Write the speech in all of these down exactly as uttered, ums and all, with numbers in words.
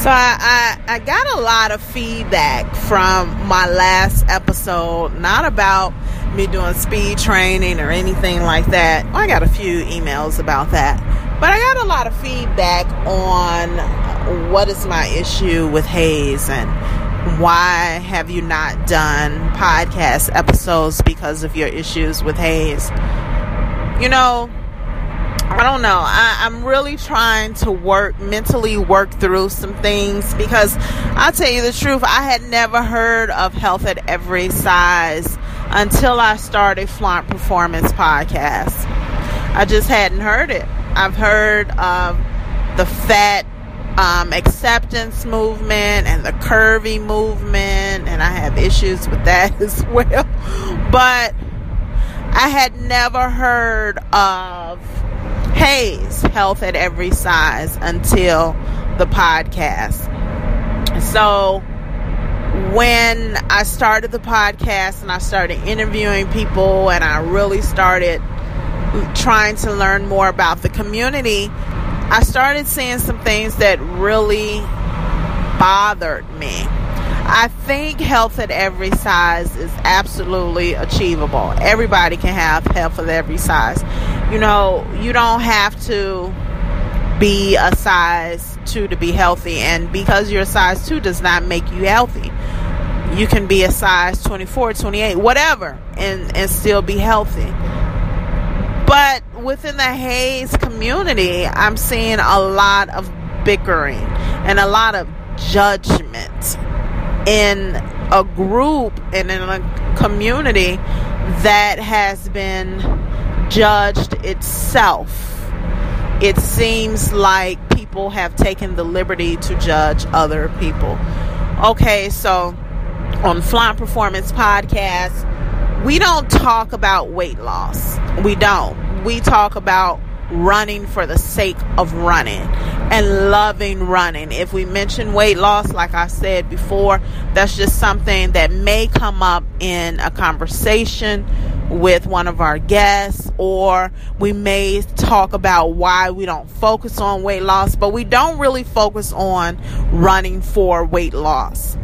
So I, I, I got a lot of feedback from my last episode, not about me doing speed training or anything like that. I got a few emails about that, but I got a lot of feedback on what is my issue with Haze and why have you not done podcast episodes because of your issues with Haze. You know, I don't know. I, I'm really trying to work, mentally work through some things, because I'll tell you the truth, I had never heard of Health at Every Size until I started Flaunt Performance Podcast. I just hadn't heard it. I've heard of the fat um, acceptance movement and the curvy movement, and I have issues with that as well. But I had never heard of Haze, Health at Every Size, until the podcast. So when I started the podcast and I started interviewing people and I really started trying to learn more about the community, I started seeing some things that really bothered me. I think Health at Every Size is absolutely achievable. Everybody can have Health at Every Size. You know, you don't have to be a size two to be healthy, and because you're a size two does not make you healthy. You can be a size twenty-four, twenty-eight, whatever, and, and still be healthy. But within the Haze community, I'm seeing a lot of bickering and a lot of judgment in a group and in a community that has been judged itself. It seems like people have taken the liberty to judge other people. Okay, so on Flaunt Performance Podcast, we don't talk about weight loss. We don't. We talk about running for the sake of running and loving running. If we mention weight loss, like I said before, that's just something that may come up in a conversation with one of our guests, or we may talk about why we don't focus on weight loss, but we don't really focus on running for weight loss.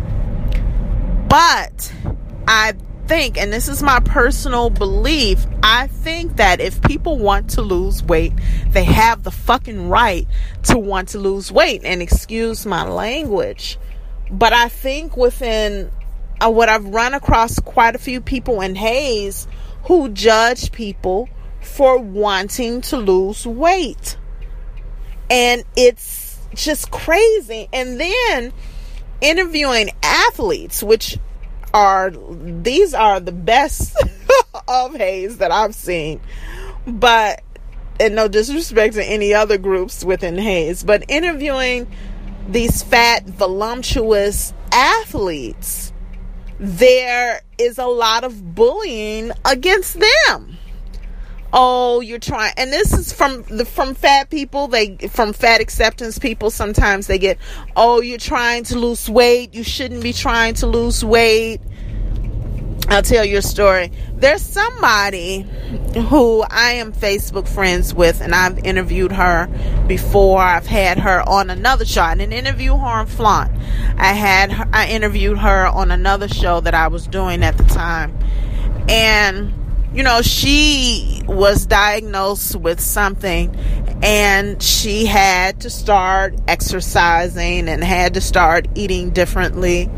But I think, and this is my personal belief, I think that if people want to lose weight, they have the fucking right to want to lose weight. And excuse my language, but I think within uh, what I've run across quite a few people in Haze who judge people for wanting to lose weight. And it's just crazy. And then interviewing athletes, which are, these are the best of Haze that I've seen. But, and no disrespect to any other groups within Haze, but interviewing these fat, voluptuous athletes, there is a lot of bullying against them. Oh, you're trying, and this is from the from fat people. They from fat acceptance people. Sometimes they get, oh, you're trying to lose weight. You shouldn't be trying to lose weight. I'll tell you a story. There's somebody who I am Facebook friends with, and I've interviewed her before. I've had her on another show. I didn't interview her on Flaunt. I had her, I interviewed her on another show that I was doing at the time. And, you know, she was diagnosed with something, and she had to start exercising and had to start eating differently.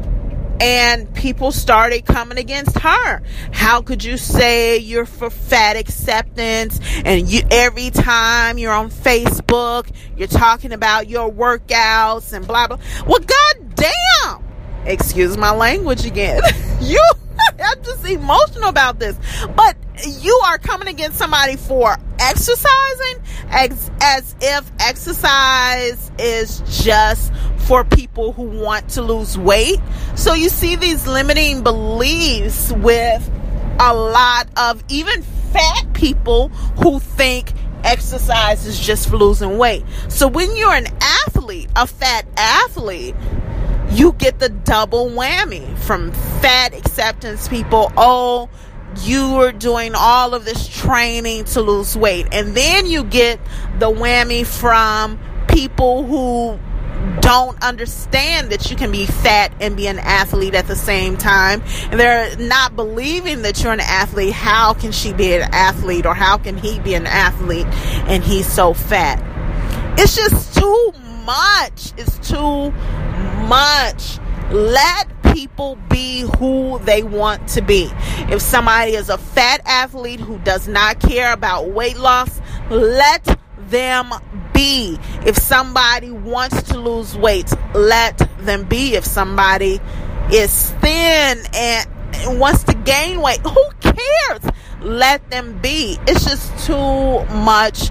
And people started coming against her. How could you say you're for fat acceptance, and you every time you're on Facebook, you're talking about your workouts and blah, blah. Well, goddamn. Excuse my language again. you, I'm just emotional about this. But you are coming against somebody for exercising as, as if exercise is just for people who want to lose weight. So you see these limiting beliefs with a lot of even fat people who think exercise is just for losing weight. So when you're an athlete, a fat athlete, you get the double whammy from fat acceptance people. Oh, you are doing all of this training to lose weight. And then you get the whammy from people who don't understand that you can be fat and be an athlete at the same time. And they're not believing that you're an athlete. How can she be an athlete, or how can he be an athlete and he's so fat? It's just too much. It's too much. Let people be who they want to be. If somebody is a fat athlete who does not care about weight loss, let them be. If somebody wants to lose weight, let them be. If somebody is thin and wants to gain weight, who cares? Let them be. It's just too much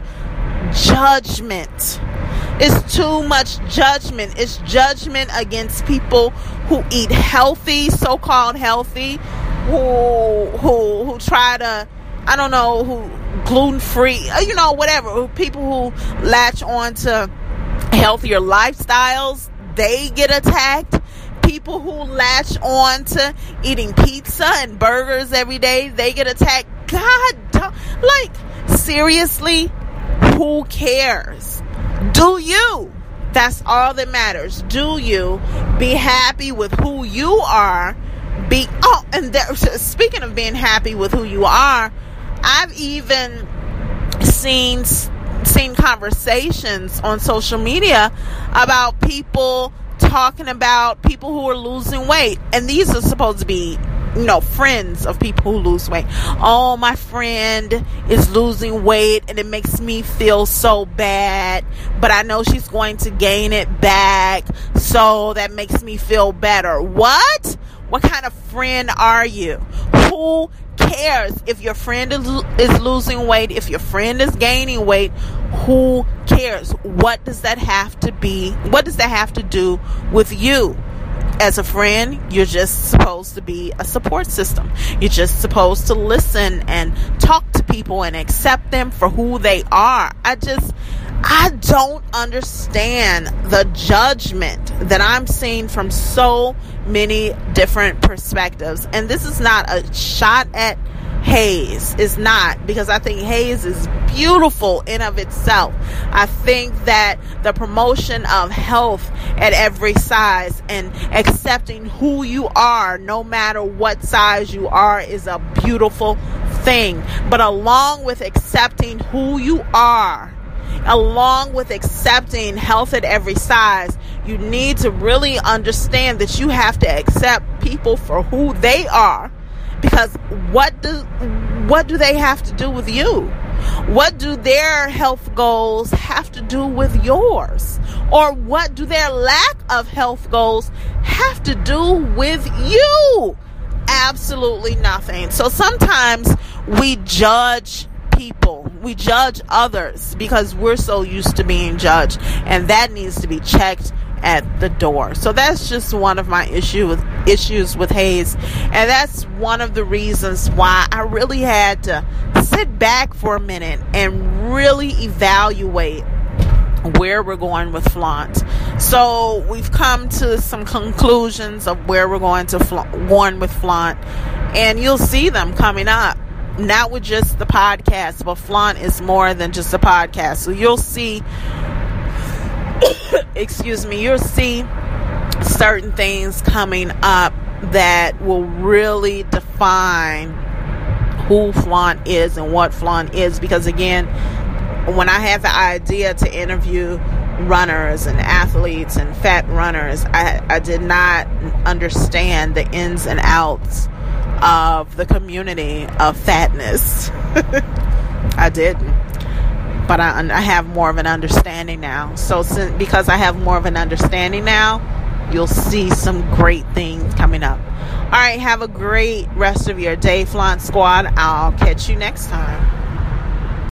judgment. It's too much judgment. It's judgment against people who eat healthy, so-called healthy, who who who try to, I don't know, who gluten-free, you know, whatever. People who latch on to healthier lifestyles, they get attacked. People who latch on to eating pizza and burgers every day, they get attacked. God, like, seriously, who cares? Do you? That's all that matters. Do you? Be happy with who you are. Be oh, and there, speaking of being happy with who you are, I've even seen seen conversations on social media about people talking about people who are losing weight, and these are supposed to be, you know, friends of people who lose weight. Oh, my friend is losing weight and it makes me feel so bad, but I know she's going to gain it back, so that makes me feel better. What? What kind of friend are you? Who cares if your friend is, is losing weight, if your friend is gaining weight? Who cares? What does that have to be? What does that have to do with you? As a friend, you're just supposed to be a support system. You're just supposed to listen and talk to people and accept them for who they are. I just, I don't understand the judgment that I'm seeing from so many different perspectives. And this is not a shot at Hayes. It's not, because I think Hayes is beautiful in of itself. I think that the promotion of health at every size and accepting who you are, no matter what size you are, is a beautiful thing. But along with accepting who you are, along with accepting health at every size, you need to really understand that you have to accept people for who they are. Because what do what do they have to do with you? What do their health goals have to do with yours? Or what do their lack of health goals have to do with you? Absolutely nothing. So sometimes we judge people. We judge others because we're so used to being judged, and that needs to be checked at the door. So that's just one of my issue with issues with Hayes, and that's one of the reasons why I really had to sit back for a minute and really evaluate where we're going with Flaunt. So we've come to some conclusions of where we're going to fl- going with Flaunt, and you'll see them coming up. Not with just the podcast, but Flaunt is more than just a podcast. So you'll see excuse me, you'll see certain things coming up that will really define who Flaunt is and what Flaunt is. Because again, when I had the idea to interview runners and athletes and fat runners, I, I did not understand the ins and outs of the community of fatness. I didn't. But I, I have more of an understanding now. So since, because I have more of an understanding now, you'll see some great things coming up. All right, have a great rest of your day, Flaunt Squad. I'll catch you next time.